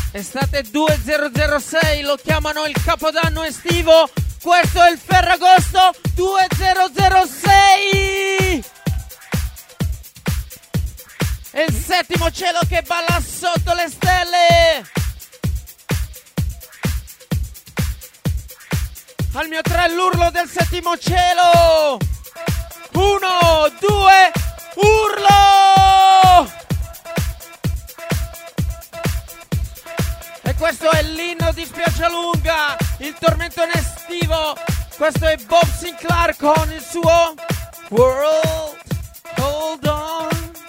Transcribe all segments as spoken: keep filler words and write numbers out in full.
Estate duemilasei, lo chiamano il capodanno estivo. Questo è il Ferragosto duemilasei. È il settimo cielo che balla sotto le stelle. Al mio tre l'urlo del settimo cielo. Uno, due, urlo! E questo è l'inno di Spiaggialunga, il tormentone estivo. Questo è Bob Sinclair con il suo World Hold On.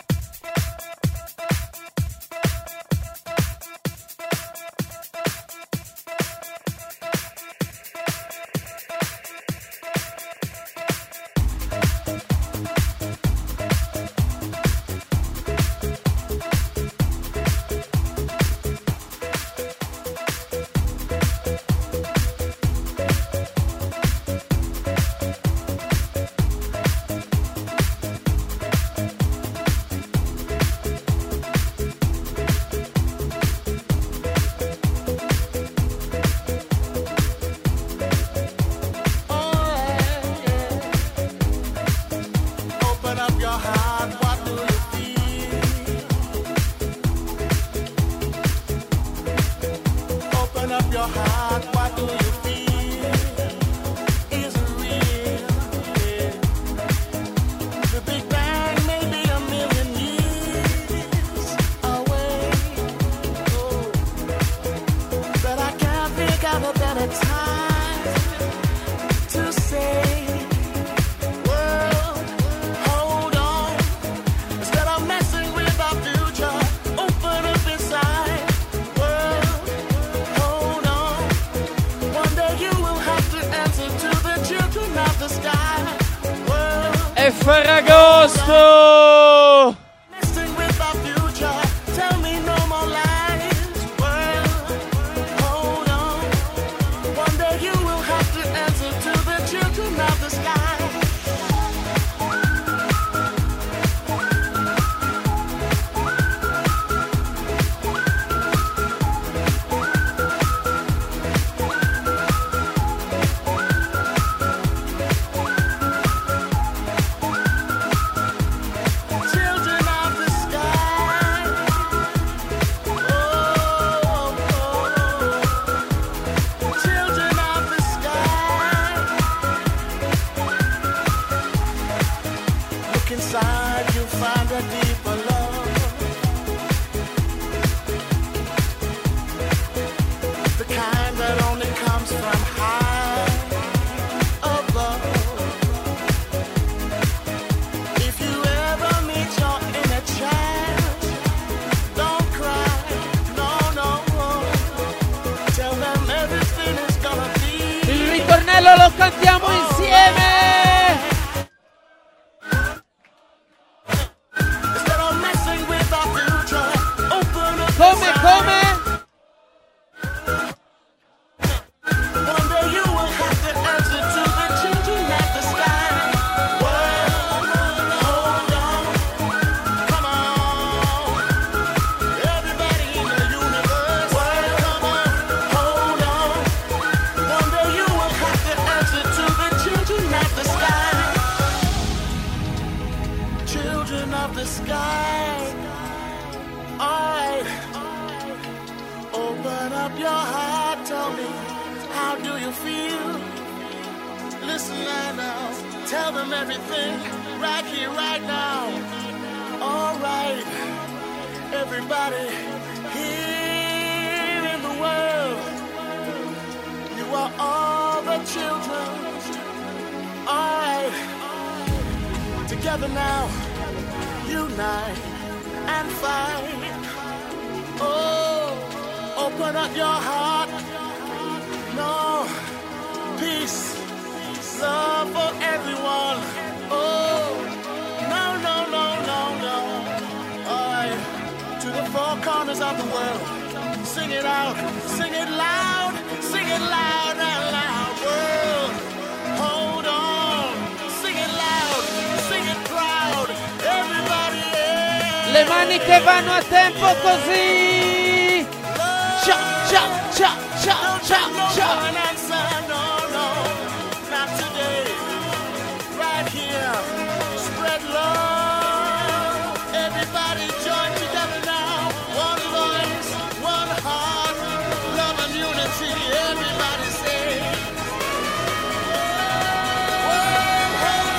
Ferragosto! Lo cantiamo insieme. Come come? Tell them everything right here, right now. All right, everybody here in the world, you are all the children. All right, together now, unite and fight. Oh, open up your heart. No, peace. Love for everyone. Oh, no, no, no, no, no. All right, to the four corners of the world. Sing it out, sing it loud, sing it loud and loud. World, hold on. Sing it loud, sing it proud. Everybody, yeah. Le mani che vanno a tempo così. ciao, ciao, ciao, ciao, ciao, No ciao. for an answer, no, no, not today. Right here, spread love. Everybody join together now. One voice, one heart, love and unity. Everybody say. Well, hold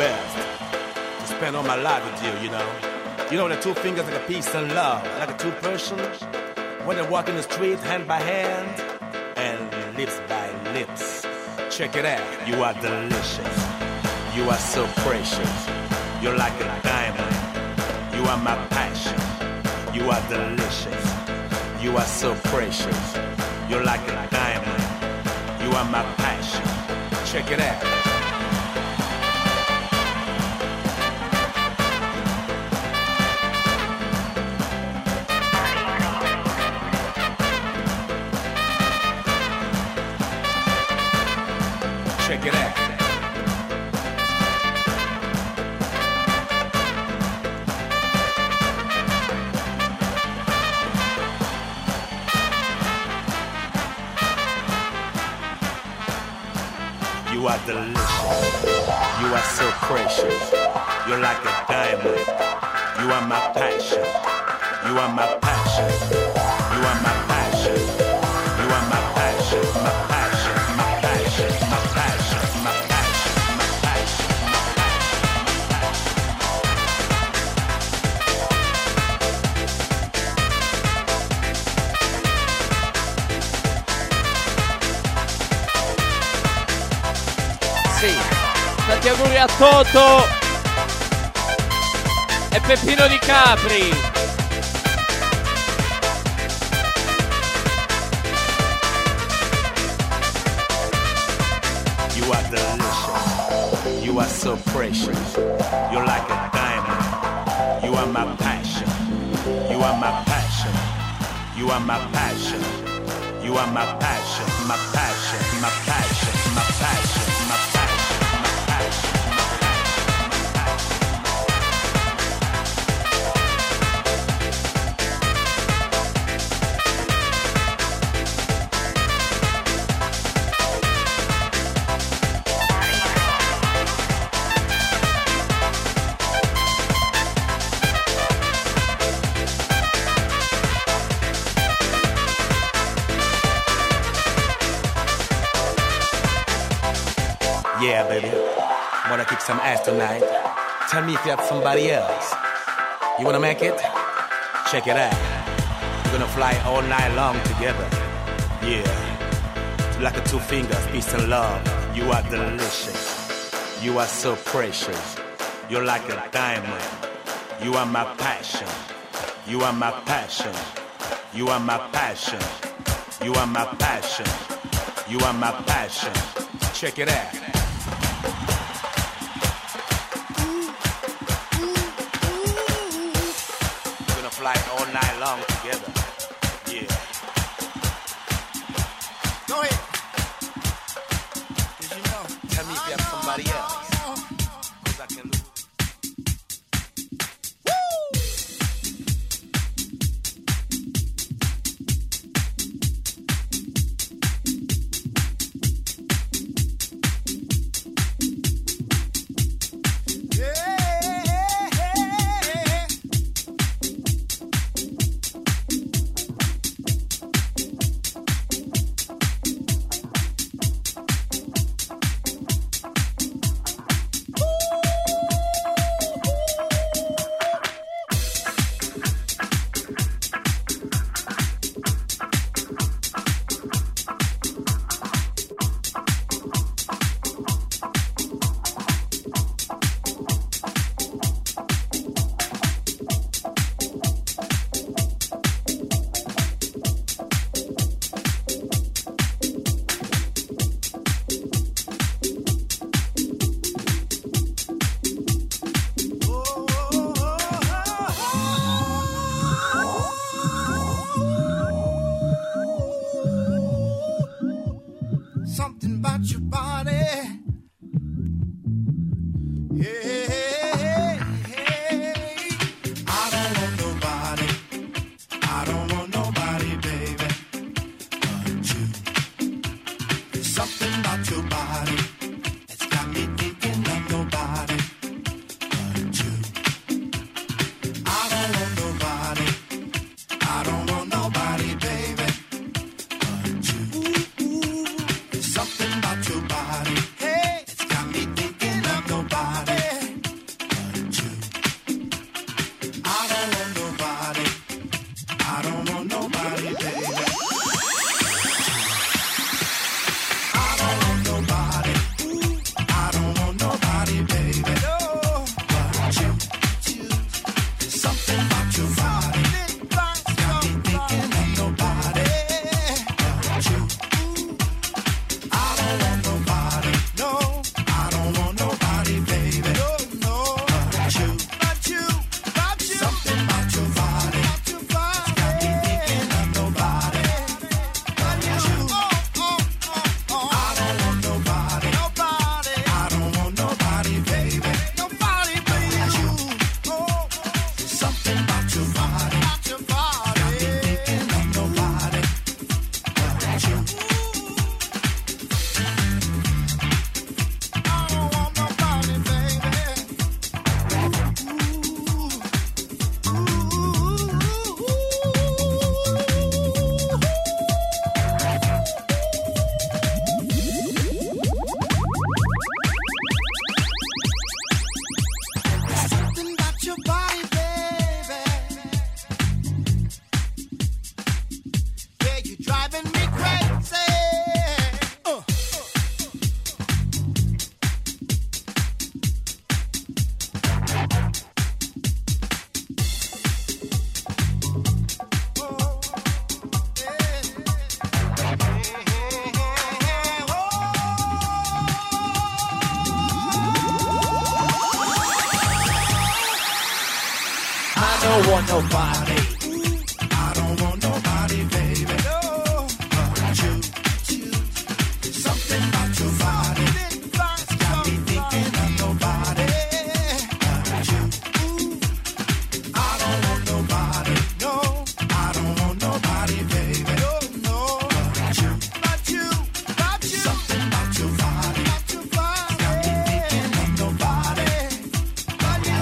best to spend all my life with you, you know. You know, the two fingers like a peace and love, like a two persons. When they walk in the street, hand by hand, and lips by lips. Check it out, you are delicious. You are so precious. You're like a diamond. You are my passion. You are delicious. You are so precious. You're like a diamond. You are my passion. Check it out. Check it out. You are delicious. You are so precious. You're like a diamond. You are my passion. You are my passion. You are my passion. You are my passion. My passion. My passion. My passion. My passion. My passion. Sì, tanti auguri a Toto e Peppino Di Capri. You are delicious. You are so precious. You're like a diamond. You are my passion. You are my passion. You are my passion. You are my passion. My passion. My passion. My passion. My passion. Yeah, baby. Wanna kick some ass tonight? Tell me if you have somebody else. You wanna make it? Check it out. We're gonna fly all night long together. Yeah. Like a two fingers, peace and love. You are delicious. You are so precious. You're like a diamond. You are my passion. You are my passion. You are my passion. You are my passion. You are my passion. Check it out. Fly all night long together. Yeah. Go ahead. Did you know? Tell me if you have somebody else. 'Cause I can lose. Something about your body. want nobody. I don't want nobody, baby. No, but you, something about your body has got me thinking of nobody. But you, I don't want nobody. No, I don't want nobody, baby. No, no, but you, but you, but you, something about your body, about your body has got me thinking of nobody. But you,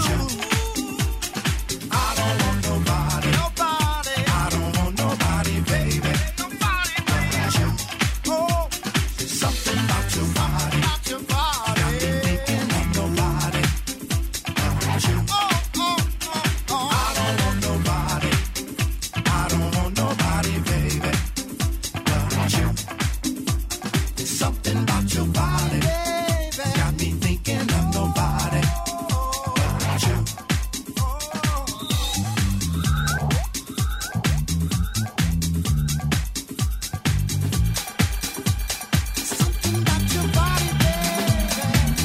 I don't want nobody. Nobody. I don't want nobody, baby. Nobody, baby. But you, oh, something about your body, about your body got me thinking of nobody. But you, oh, oh, oh, oh. I don't want nobody. I don't want nobody, baby. But you, something about your body, baby, got me thinking of nobody. But you. Something about your body, baby.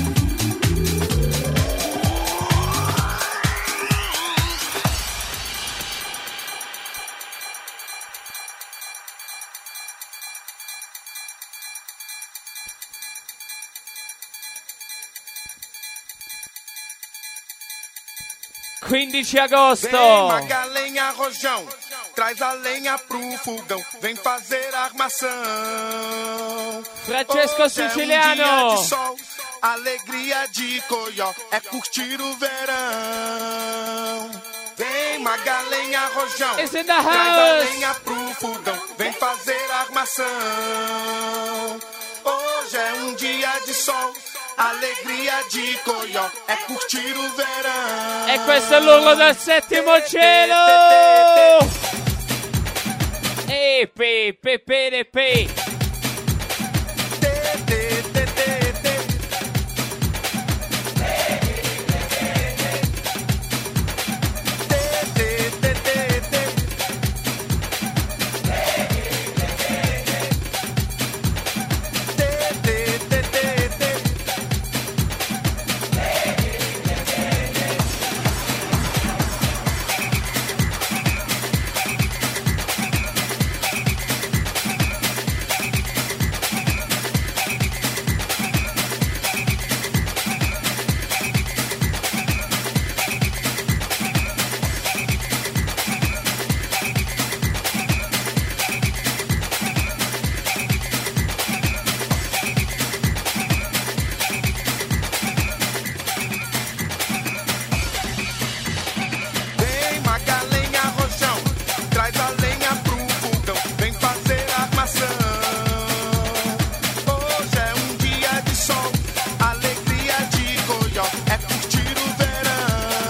quindici agosto. Vem Magalenha Rojão, traz a lenha pro fogão, vem fazer armação. Francesco Hoje é um Siciliano. dia de sol, alegria de Coió, é curtir o verão. Vem Magalenha Rojão, It's in the traz a house. lenha pro fogão, vem fazer armação. Hoje é um dia de sol, alegria di Coió, è curtir o verão. E questo è l'urlo del settimo cielo. E pe pe pe pe pe. Vem Magalenha Rojão, traz a lenha pro fogão, vem fazer armação. Hoje é um dia de sol, alegria de Coió, é curtir o verão.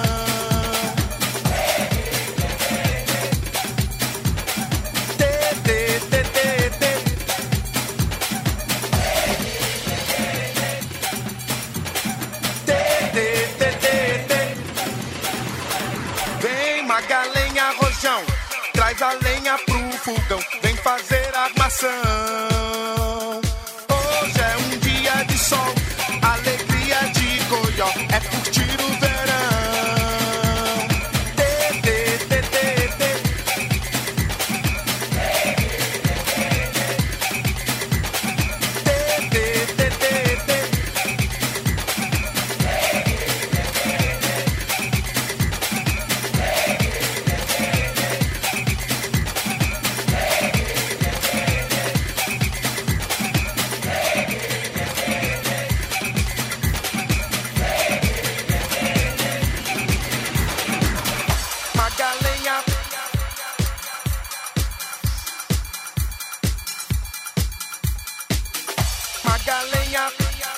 Tê, tê, tê, tê, tê. Tê, tê, tê, tê, tê. Vem Magalenha Rojão, traz a lenha pro fogão, vem fazer armação. Hoje é um dia de sol, alegria de Coió, é curtir o verão. Tê, tê, tê, tê, tê. Tê, tê, tê, tê, tê. Magalenha. Magalenha.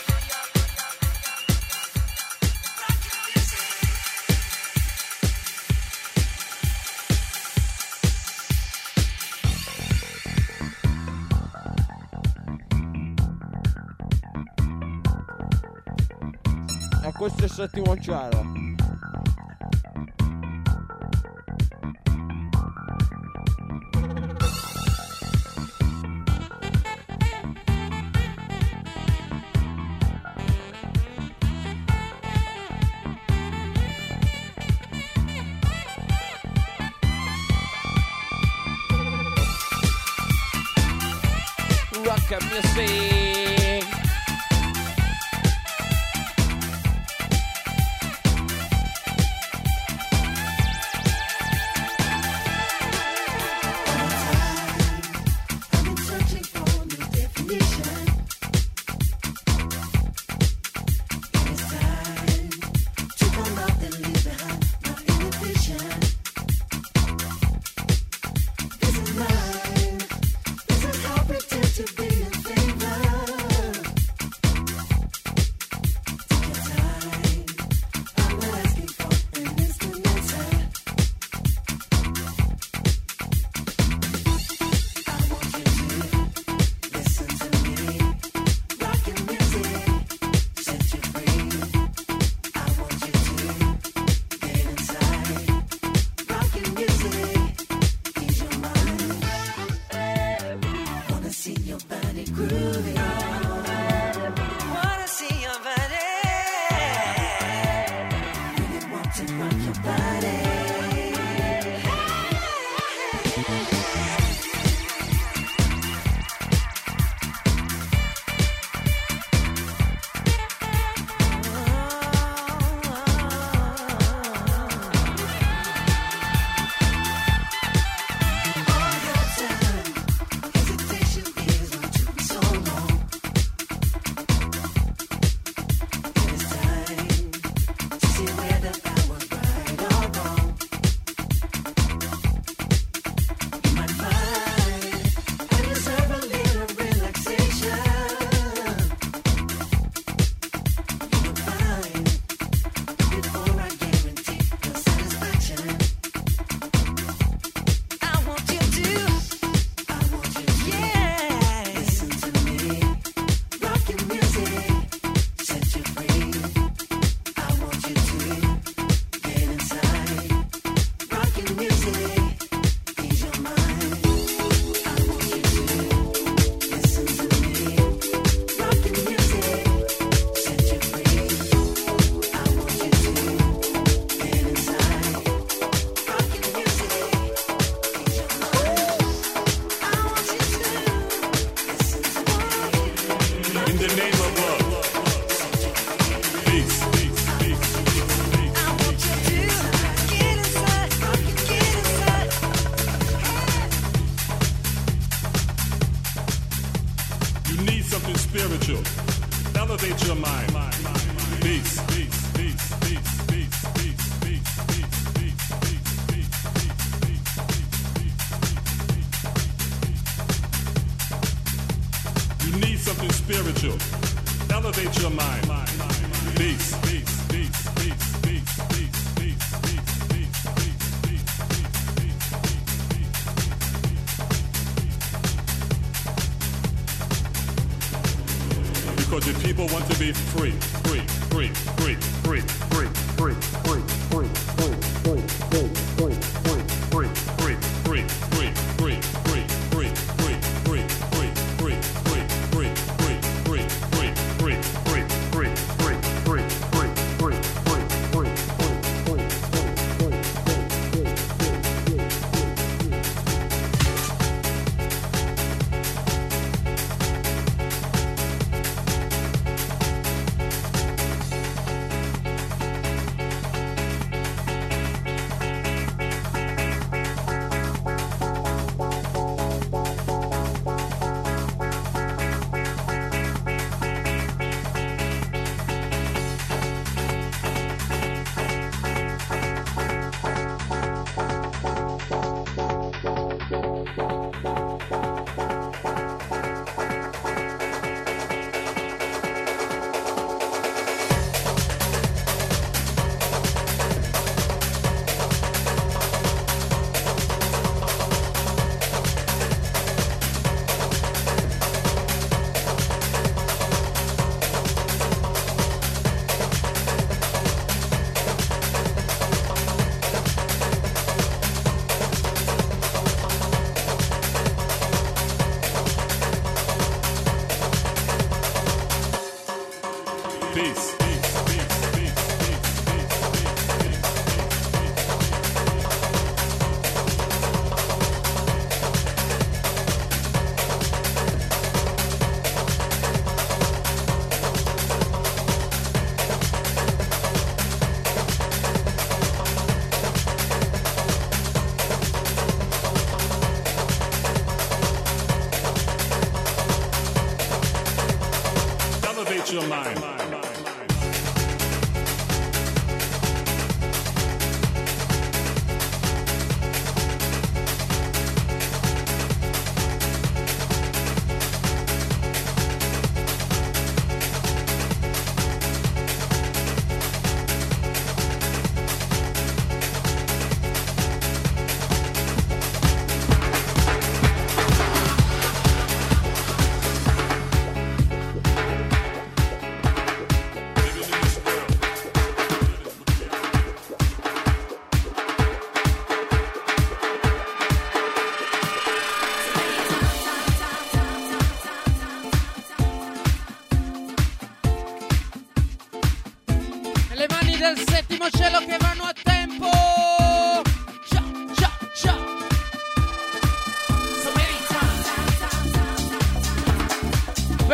E questo è il settimo cielo. rock music.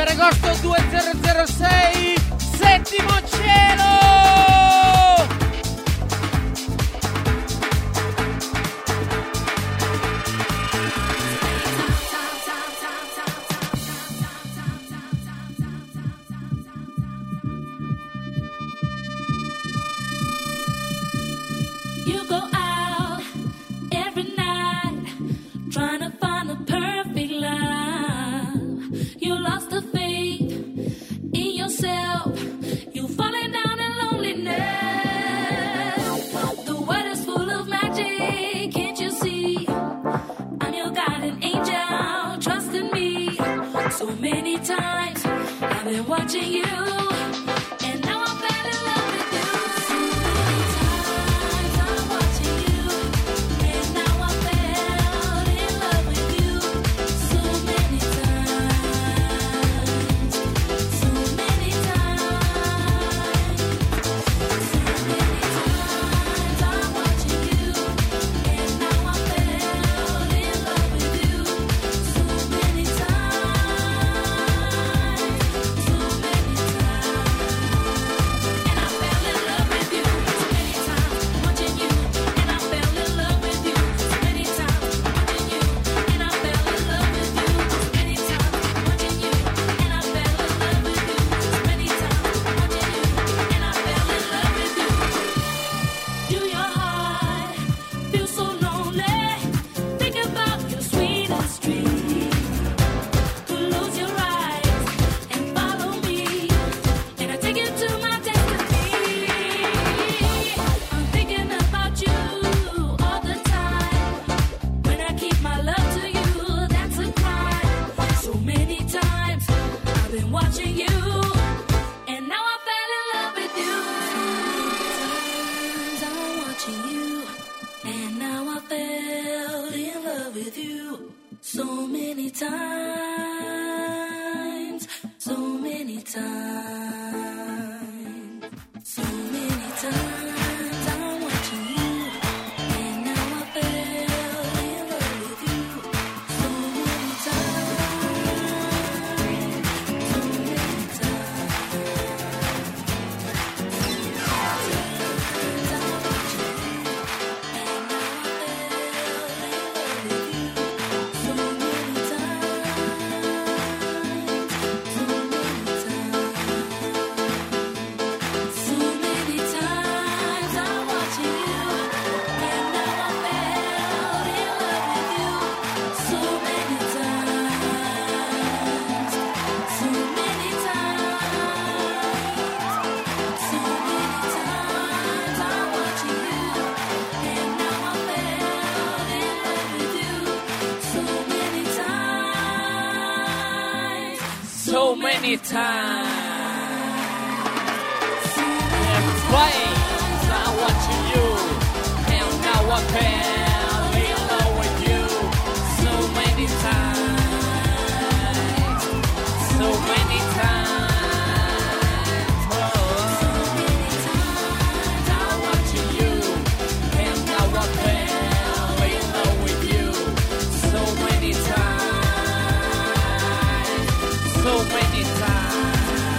Ferragosto duemilasei, settimo cielo! You go out every night trying to find the perfect love. You lost the faith in yourself. You're falling down in loneliness. The world is full of magic, can't you see? I'm your guardian angel, trust in me. So many times I've been watching you. So many times. And flames are watching you. And now I fell in love with you. So many times. So many times. Oh. So many times I'm watching you. And now I fell in love with you. So many times. So many times,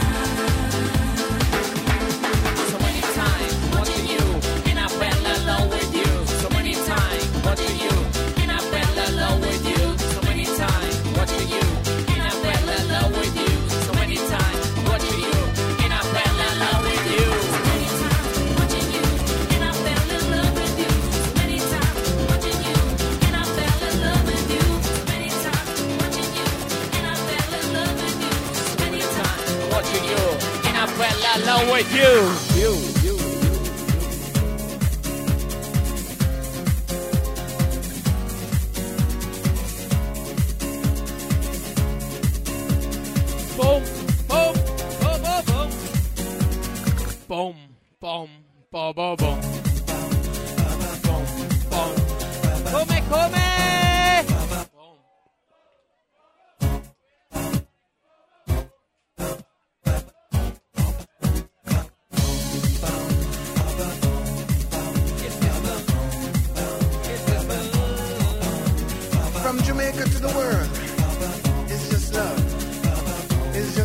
so many times watching you, and I fell in love with you. So many times watching you, and I fell in love with you. So many times watching you, and I fell in love with you. So many times watching you, and I fell in love with you. So many times watching you, and I fell in love with you. So many times watching you, and I fell in love with you. So many times watching you, and I fell in love with you. Watching you, and I fell in love with you. You, you, boom, boom, boom, boom, boom, boom, boom, boom, boom, boom. Come, come? From Jamaica to the world, it's just love. It's just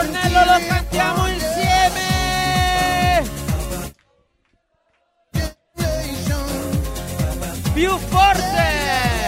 ritornello lo cantiamo insieme. Più forte.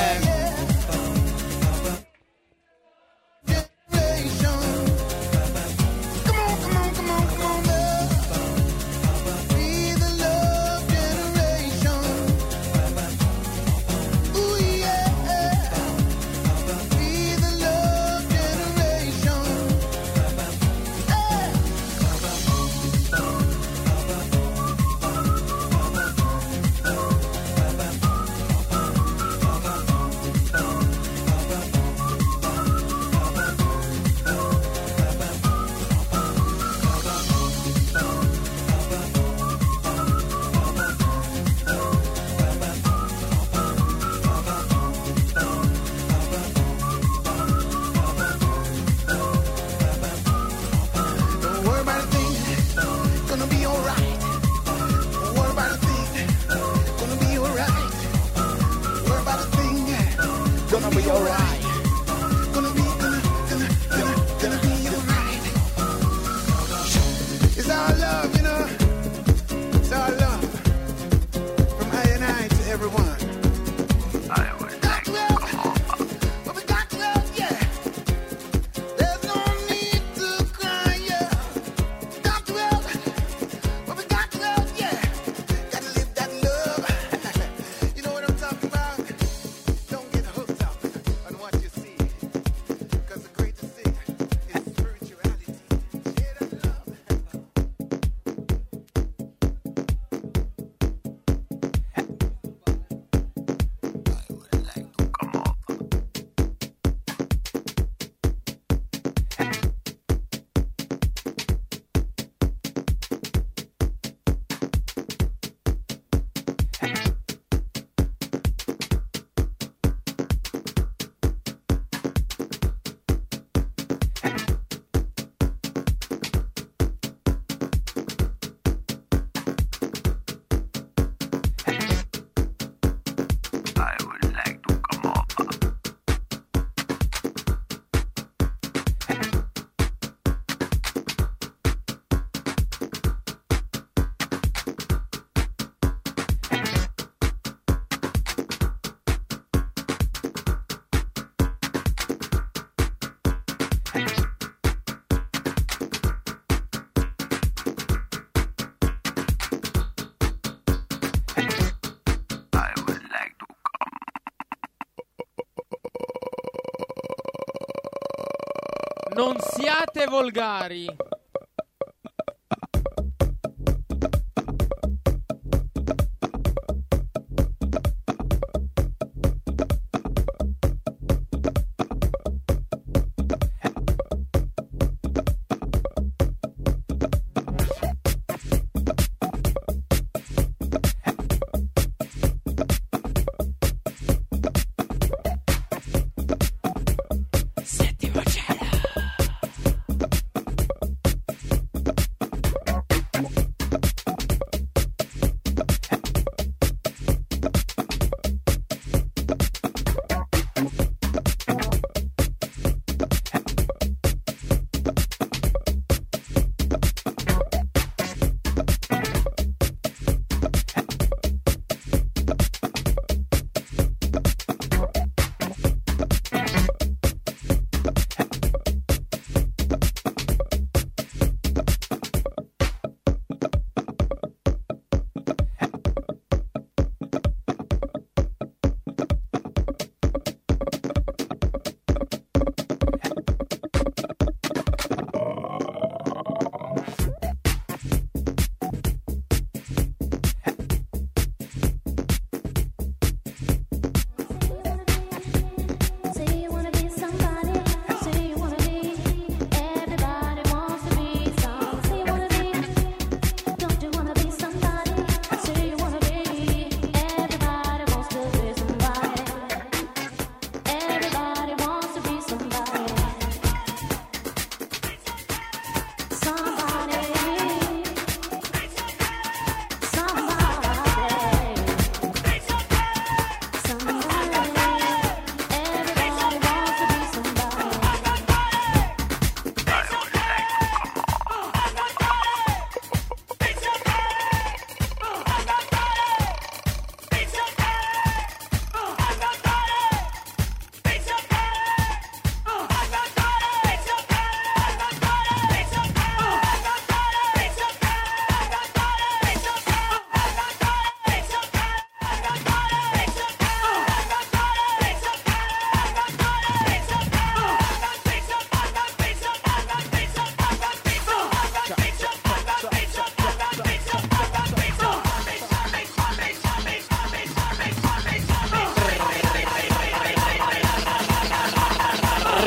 Non siate volgari. Settimo cielo.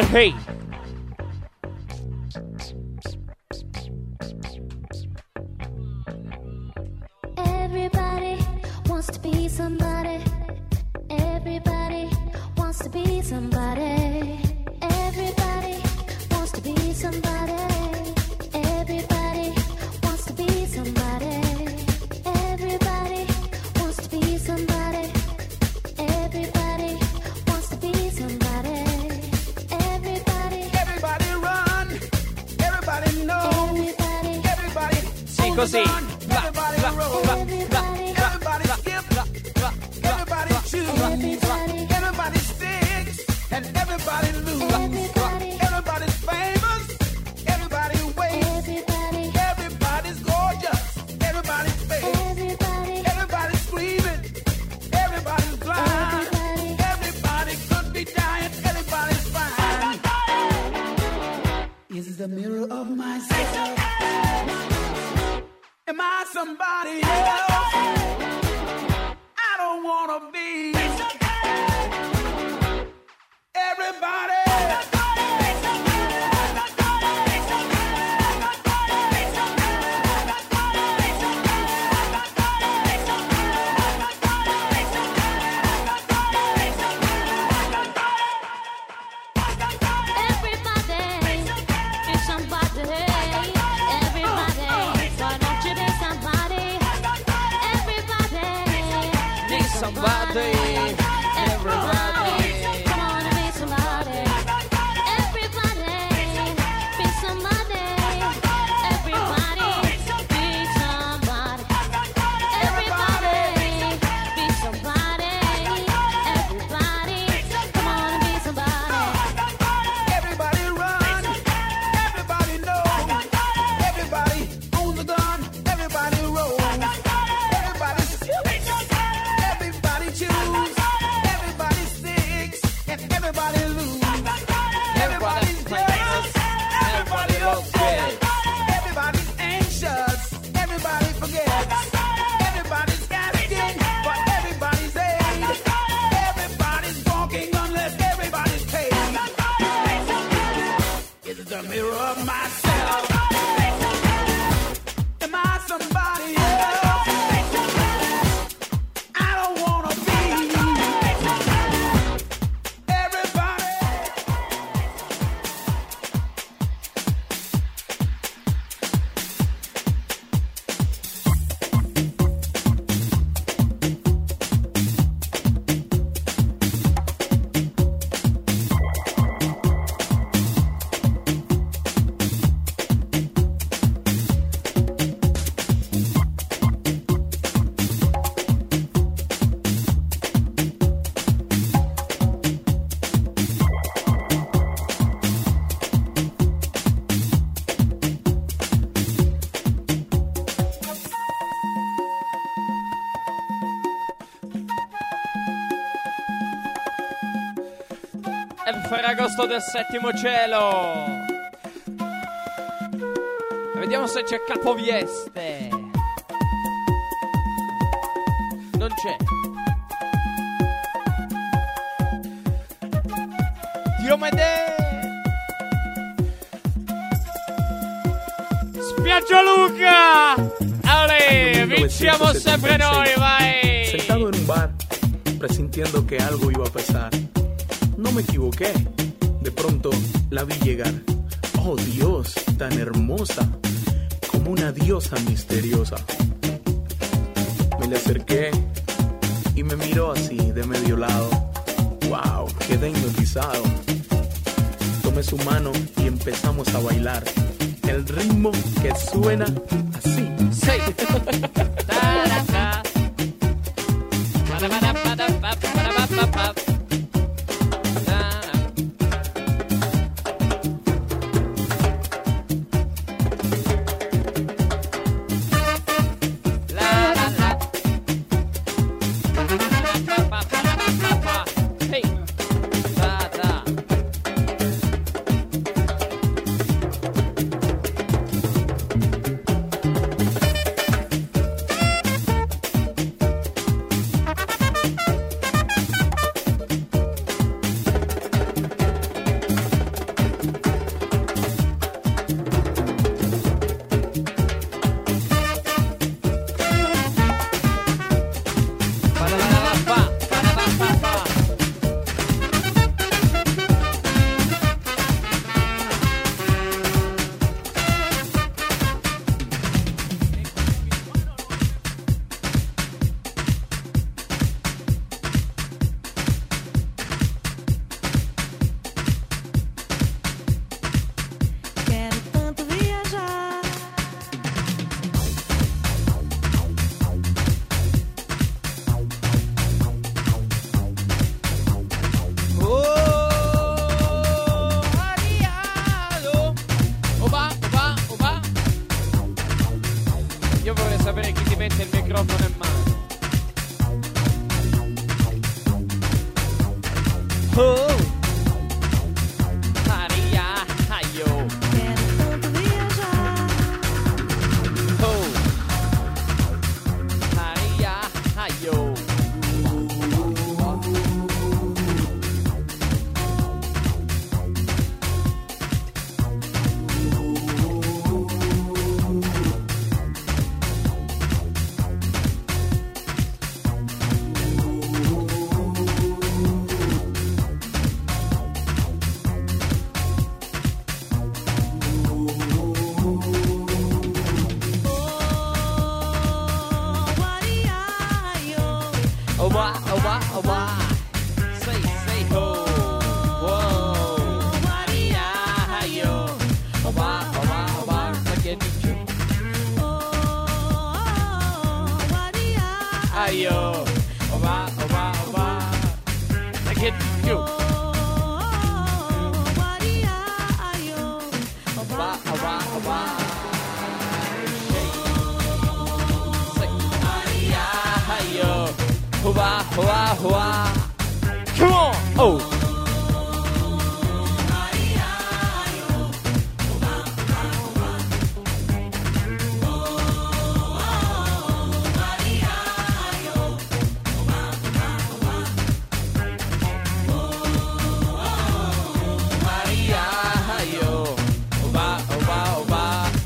Father, hey. Everybody wants to be somebody. Everybody wants to be somebody. Everybody wants to be somebody. Everybody wants to be somebody. Everybody wants to be somebody. Everybody wants to be somebody. Everybody. Everybody run. Everybody know. Everybody. Everybody. Sì, così. Everybody roll. Everybody skip. Everybody choose. Everybody sticks. And everybody lose. Everybody's famous. Everybody waits. Everybody's gorgeous. Everybody's fake. Everybody's screaming. Everybody's blind. Everybody could be dying. Everybody's fine. Is the mirror of myself. Am I somebody else? I don't wanna be. Everybody. Somebody, everybody. Come on and be somebody. Everybody, be somebody. Everybody, be somebody. Everybody, be somebody. Everybody, come on and be somebody. Everybody run. Everybody know. Everybody owns a gun. Everybody rolls. Everybody shoots. Everybody choose. Everybody sticks. And everybody lose. Everybody's jealous. Everybody upset. Everybody's anxious. Everybody forgets. Everybody's asking for everybody's aid. Everybody's walking unless everybody's paid. It's the mirror of myself. Am I somebody else? I don't wanna be. Everybody. È il Ferragosto del settimo cielo. Vediamo se c'è Capovieste. Non c'è. Diomede. Spiaggia Luca. Ale, vinciamo sempre noi, vai. Sentado en un bar, presintiendo que algo iba a pasar. No me equivoqué. De pronto la vi llegar. Oh Dios, tan hermosa, como una diosa misteriosa. Me le acerqué y me miró así de medio lado. Wow, quedé hipnotizado. Tomé su mano y empezamos a bailar. El ritmo que suena así. Sí. Ta-da-da. Pa-da-ba-da-ba-da-ba-ba-da-ba-ba-ba. Oh, Maria, aio. Quero tanto viajar. Oh, Maria, aio. Oh, wah, oh, wah, oh, wah. Say, say, ho. Whoa. Maria, aio. Oh, wah, oh, wah, oh, wah. Forget me, too. Aio. Oh, wah, oh, wah, oh, wah. Forget me, too. Oh, wah, oh, wah, oh, wah. Say, Maria, aio. Hoa, hoa, hoa. Come on! Oh! Maria, aio. Oba, oba, oba.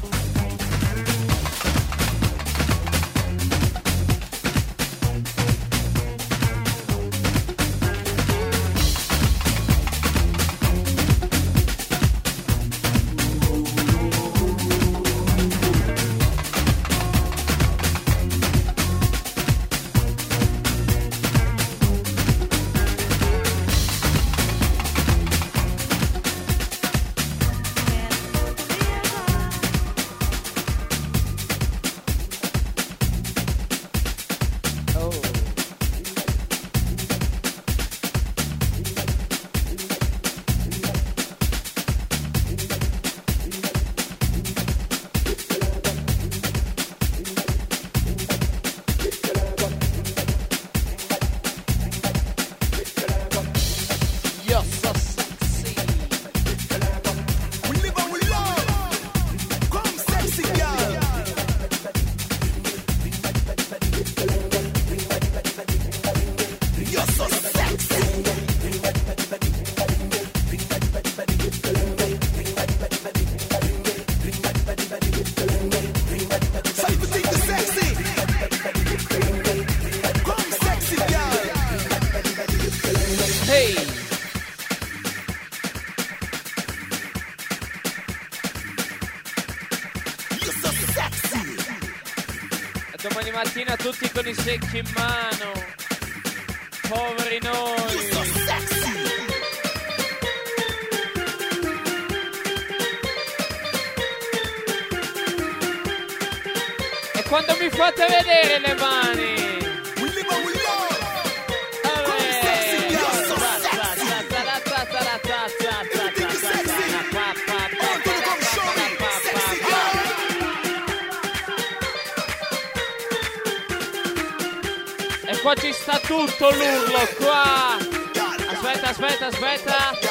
You're so sexy. We live and we love. Come sexy girl. You're so sexy. So if you think you're sexy, come sexy girl. Hey! You're so sexy. E domani mattina tutti con i secchi in mano. Poveri You're so noi. sexy. E quando mi fate vedere le mani? We live and we love. Olè! sexy, you're so Ta, ta, sexy. ta, ta, ta, ta, ta, ta, ta, ta, ta, think you're ta, sexy? ta, pa, pa, pa, Oh, gonna come show me. pa, pa, Sexy pa, girl. pa. E qua ci sta tutto l'urlo, qua! God, Aspetta, aspetta, aspetta.